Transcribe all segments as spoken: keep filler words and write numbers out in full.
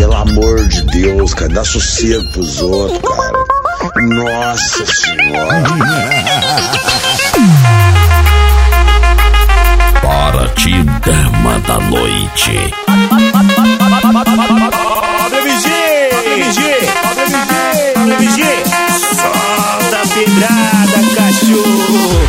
Pelo amor de Deus, cara, dá sossego pros outros, cara. Nossa Senhora. Para ti, dama da noite. Abre M G, abre M G, abre M G, abre M G. Solta a pedrada, cachorro.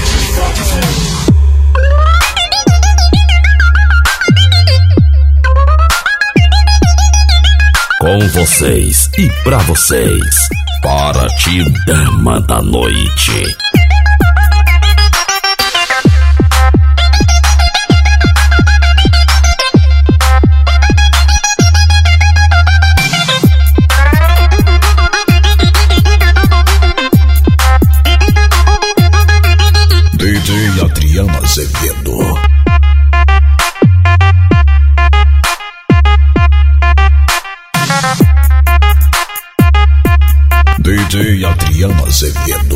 Com vocês e pra vocês, para ti, dama da noite. D J Adriano Azevedo. D J Adriano Azevedo.